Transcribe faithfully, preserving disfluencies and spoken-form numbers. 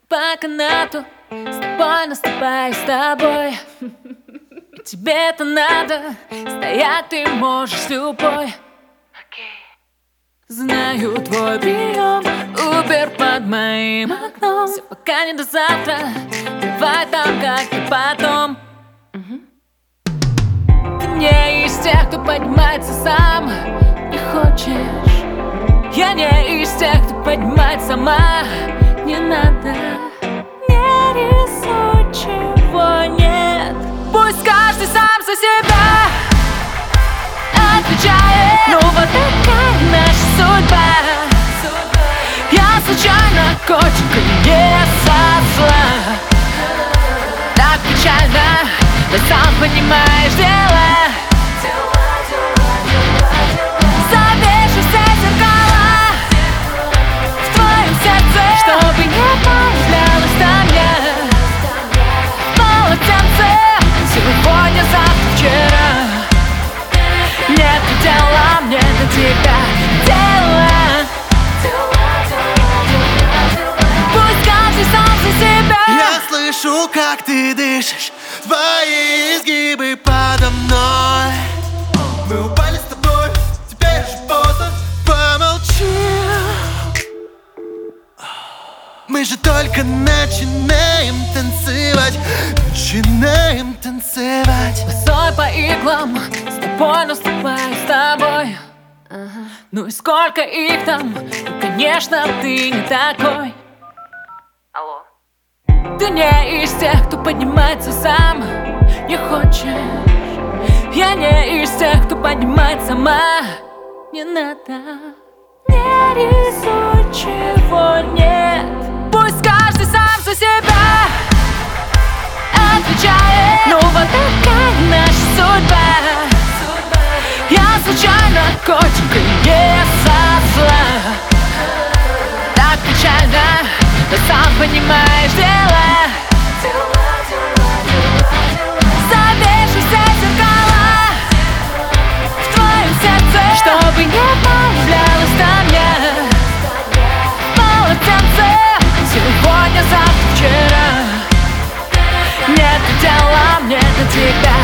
по канату, с тобой наступаю с тобой. Тебе это надо, стоять ты можешь с любой. Знаю твой прием, Убер под моим окном. Все пока не до завтра, давай там как-то потом. Ты не из тех, кто поднимается сам, не хочешь. Я не из тех, кто поднимает сама, не надо. Не рисуй, чего нет. Пусть каждый сам за себя отвечает. Ну вот такая наша судьба. Я случайно котика не со зла. Так печально, но сам понимаешь дело. Завешу все зеркала в твоем сердце, чтобы не появлялась там я. Полотенце сегодня, завтра, вчера. Нет дела мне до тебя, дела. Пусть каждый сам за себя. Я слышу, как ты дышишь, твои изгибы подо мной. Мы упали с тобой, теперь же поздно, помолчи. Мы же только начинаем танцевать, начинаем танцевать. Босой по иглам, с тобой наступаю, с тобой. Ага. Ну и сколько их там, ну, конечно, ты не такой. Алло. Ты не из тех, кто поднимается сам, не хочешь. Я не из тех, кто поднимает сама, не надо. Не рисуй, чего нет. Пусть каждый сам за себя отвечает. Ну вот такая наша судьба. Я случайно котика не со зла. Так печально, но сам понимаешь дело. Завешу все зеркала в твоем сердце, чтобы не появлялась там я. Полотенце сегодня, завтра, вчера. Нет дела мне до тебя.